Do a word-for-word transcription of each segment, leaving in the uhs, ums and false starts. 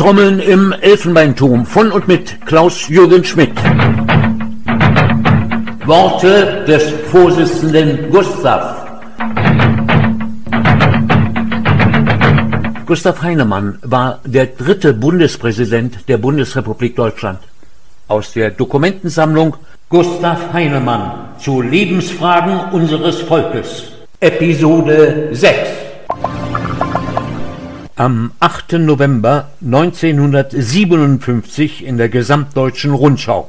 Trommeln im Elfenbeinturm von und mit Klaus-Jürgen Schmidt. Worte des Vorsitzenden Gustav. Gustav Heinemann war der dritte Bundespräsident der Bundesrepublik Deutschland. Aus der Dokumentensammlung Gustav Heinemann zu Lebensfragen unseres Volkes. Episode sechs. Am achten November neunzehnhundertsiebenundfünfzig in der Gesamtdeutschen Rundschau.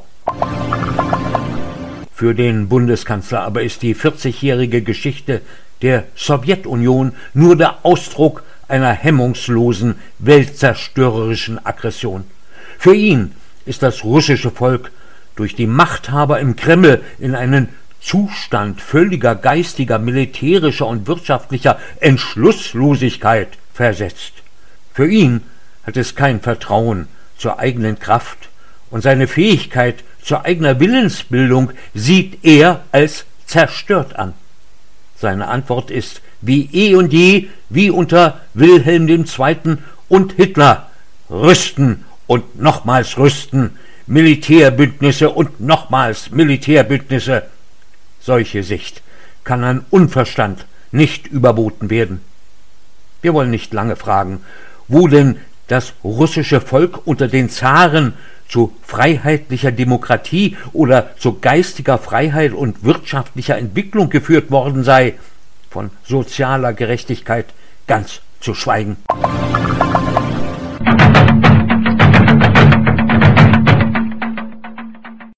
Für den Bundeskanzler aber ist die vierzigjährige Geschichte der Sowjetunion nur der Ausdruck einer hemmungslosen, weltzerstörerischen Aggression. Für ihn ist das russische Volk durch die Machthaber im Kreml in einen Zustand völliger geistiger, militärischer und wirtschaftlicher Entschlusslosigkeit versetzt. Für ihn hat es kein Vertrauen zur eigenen Kraft und seine Fähigkeit zur eigener Willensbildung sieht er als zerstört an. Seine Antwort ist wie eh und je, wie unter Wilhelm der Zweite und Hitler: Rüsten und nochmals rüsten, Militärbündnisse und nochmals Militärbündnisse. Solche Sicht kann an Unverstand nicht überboten werden. Wir wollen nicht lange fragen, wo denn das russische Volk unter den Zaren zu freiheitlicher Demokratie oder zu geistiger Freiheit und wirtschaftlicher Entwicklung geführt worden sei, von sozialer Gerechtigkeit ganz zu schweigen.